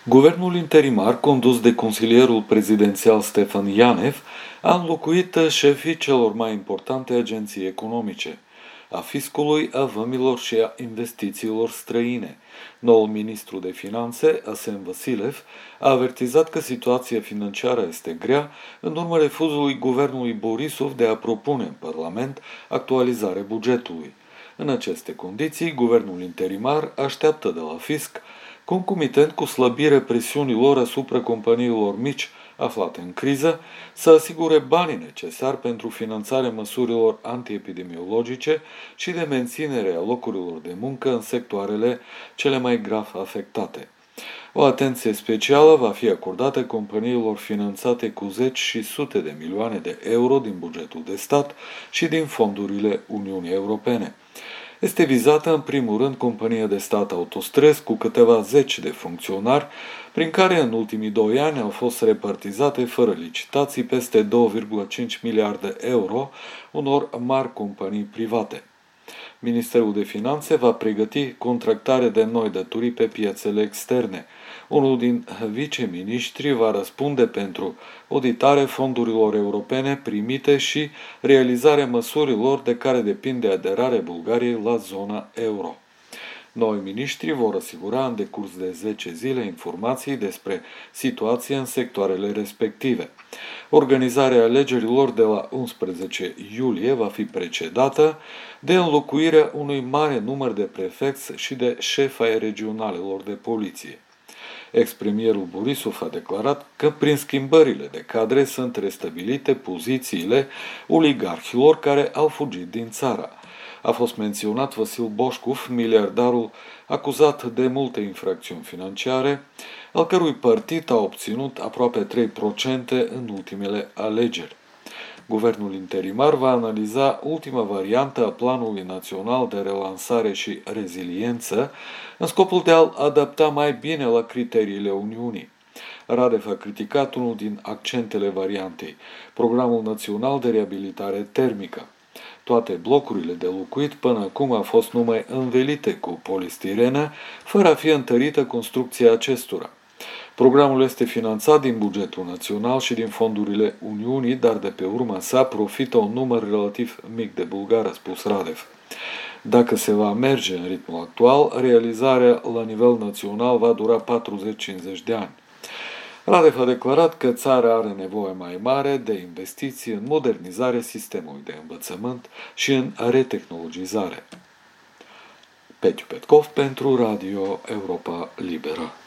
Guvernul interimar, condus de consilierul prezidențial Stefan Ianev, a înlocuit șefii celor mai importante agenții economice, a fiscului, a vămilor și a investițiilor străine. Noul ministru de finanțe, Asen Vasilev, a avertizat că situația financiară este grea în urma refuzului guvernului Borisov de a propune în Parlament actualizarea bugetului. În aceste condiții, guvernul interimar așteaptă de la fisc, concomitent cu slăbirea presiunilor asupra companiilor mici aflate în criză, să asigure banii necesari pentru finanțarea măsurilor antiepidemiologice și de menținere a locurilor de muncă în sectoarele cele mai grav afectate. O atenție specială va fi acordată companiilor finanțate cu zeci și sute de milioane de euro din bugetul de stat și din fondurile Uniunii Europene. Este vizată în primul rând compania de stat Autostrăzi cu câteva zeci de funcționari, prin care în ultimii 2 ani au fost repartizate fără licitații peste 2,5 miliarde euro unor mari companii private. Ministerul de Finanțe va pregăti contractarea de noi datorii pe piețele externe. Unul din viceministri va răspunde pentru auditarea fondurilor europene primite și realizarea măsurilor de care depinde aderarea Bulgariei la zona euro. Noi miniștri vor asigura în decurs de 10 zile informații despre situația în sectoarele respective. Organizarea alegerilor de la 11 iulie va fi precedată de înlocuirea unui mare număr de prefecți și de șefi ai regionalelor de poliție. Ex-premierul Borisov a declarat că prin schimbările de cadre sunt restabilite pozițiile oligarhilor care au fugit din țară. A fost menționat Vasil Boșcov, miliardarul acuzat de multe infracțiuni financiare, al cărui partid a obținut aproape 3% în ultimele alegeri. Guvernul interimar va analiza ultima variantă a Planului Național de Relansare și Reziliență în scopul de a-l adapta mai bine la criteriile Uniunii. Radev a criticat unul din accentele variantei, Programul Național de Reabilitare Termică. Toate blocurile de locuit până acum au fost numai învelite cu polistirenă, fără a fi întărită construcția acestora. Programul este finanțat din bugetul național și din fondurile Uniunii, dar de pe urma sa profită un număr relativ mic de bulgari, a spus Radev. Dacă se va merge în ritmul actual, realizarea la nivel național va dura 40-50 de ani. Radev a declarat că țara are nevoie mai mare de investiții în modernizarea sistemului de învățământ și în retehnologizare. Petiu Petkov pentru Radio Europa Liberă.